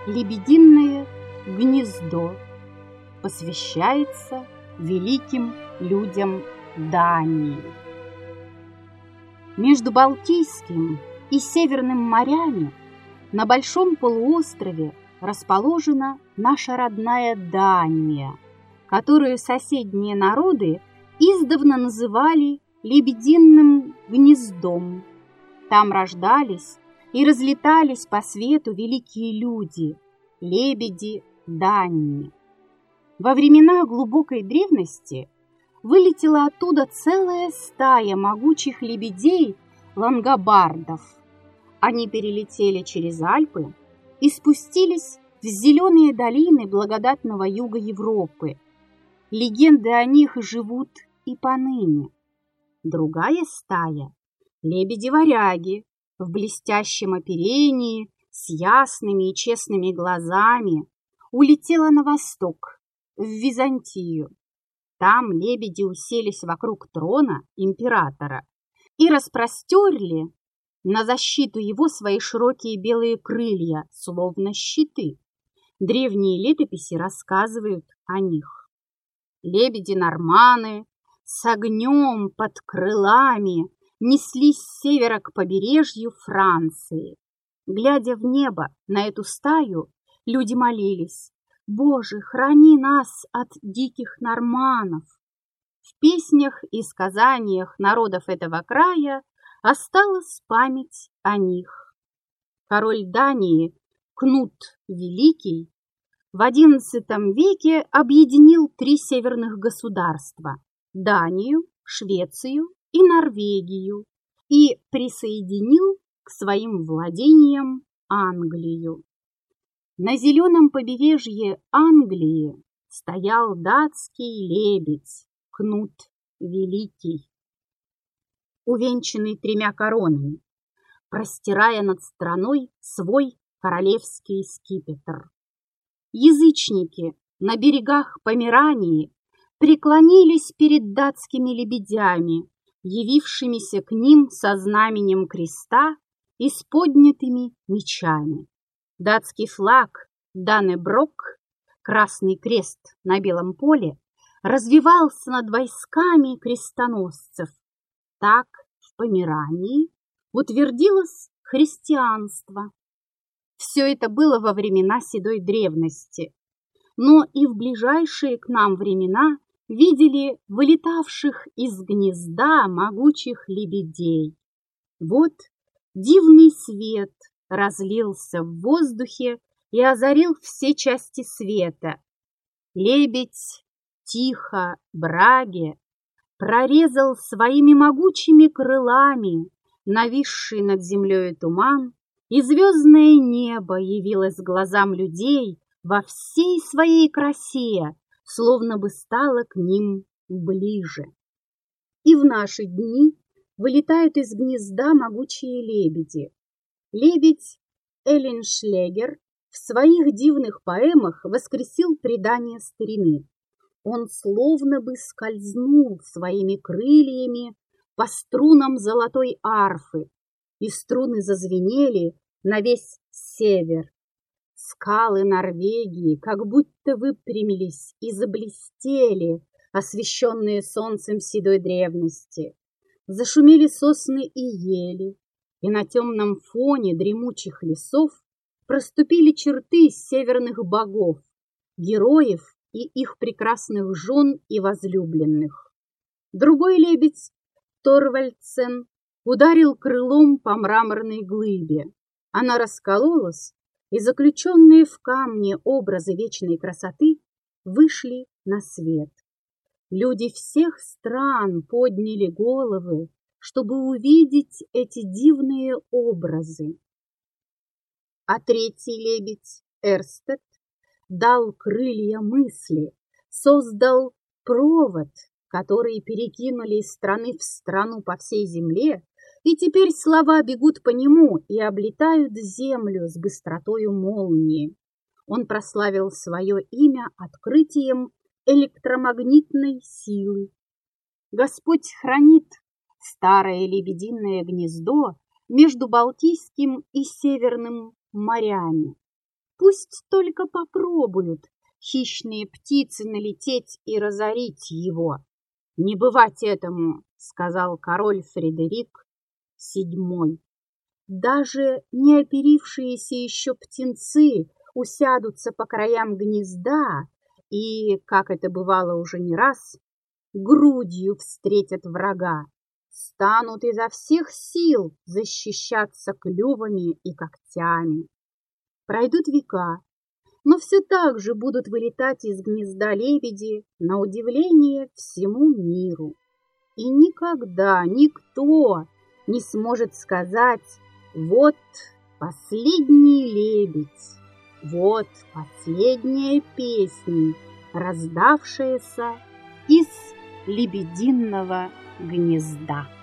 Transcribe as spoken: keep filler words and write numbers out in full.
Лебединое гнездо посвящается великим людям Дании. Между Балтийским и Северным морями на большом полуострове расположена наша родная Дания, которую соседние народы издавна называли Лебединым гнездом. Там рождались и разлетались по свету великие люди, лебеди Дании. Во времена глубокой древности вылетела оттуда целая стая могучих лебедей-лангобардов. Они перелетели через Альпы и спустились в зеленые долины благодатного юга Европы. Легенды о них живут и поныне. Другая стая – лебеди-варяги в блестящем оперении, с ясными и честными глазами, улетела на восток, в Византию. Там лебеди уселись вокруг трона императора и распростерли на защиту его свои широкие белые крылья, словно щиты. Древние летописи рассказывают о них. Лебеди-норманы с огнем под крылами неслись с севера к побережью Франции. Глядя в небо на эту стаю, люди молились: «Боже, храни нас от диких норманов!» В песнях и сказаниях народов этого края осталась память о них. Король Дании Кнут Великий в одиннадцатом веке объединил три северных государства – Данию, Швецию и Норвегию, и присоединил к своим владениям Англию. На зеленом побережье Англии стоял датский лебедь Кнут Великий, увенчанный тремя коронами, простирая над страной свой королевский скипетр. Язычники на берегах Померании преклонились перед датскими лебедями, явившимися к ним со знаменем креста и с поднятыми мечами. Датский флаг Даннеброг, красный крест на белом поле, развивался над войсками крестоносцев. Так в Померании утвердилось христианство. Все это было во времена седой древности, но и в ближайшие к нам времена видели вылетавших из гнезда могучих лебедей. Вот дивный свет разлился в воздухе и озарил все части света. Лебедь тихо браге прорезал своими могучими крылами нависший над землей туман, и звездное небо явилось глазам людей во всей своей красе, словно бы стало к ним ближе. И в наши дни вылетают из гнезда могучие лебеди. Лебедь Эллиншлегер в своих дивных поэмах воскресил предание старины. Он словно бы скользнул своими крыльями по струнам золотой арфы, и струны зазвенели на весь север. Скалы Норвегии как будто выпрямились и заблестели, освещенные солнцем седой древности. Зашумели сосны и ели, и на темном фоне дремучих лесов проступили черты северных богов, героев и их прекрасных жен и возлюбленных. Другой лебедь, Торвальдсен, ударил крылом по мраморной глыбе. Она раскололась, и заключенные в камне образы вечной красоты вышли на свет. Люди всех стран подняли головы, чтобы увидеть эти дивные образы. А третий лебедь, Эрстед, дал крылья мысли, создал провод, который перекинули из страны в страну по всей земле, и теперь слова бегут по нему и облетают землю с быстротою молнии. Он прославил свое имя открытием электромагнитной силы. Господь хранит старое лебединое гнездо между Балтийским и Северным морями. Пусть только попробуют хищные птицы налететь и разорить его. «Не бывать этому», — сказал король Фредерик седьмой. «Даже не оперившиеся еще птенцы усядутся по краям гнезда и, как это бывало уже не раз, грудью встретят врага, станут изо всех сил защищаться клювами и когтями. Пройдут века, но все так же будут вылетать из гнезда лебеди на удивление всему миру. И никогда никто не сможет сказать: вот последний лебедь, вот последняя песня, раздавшаяся из лебединого гнезда.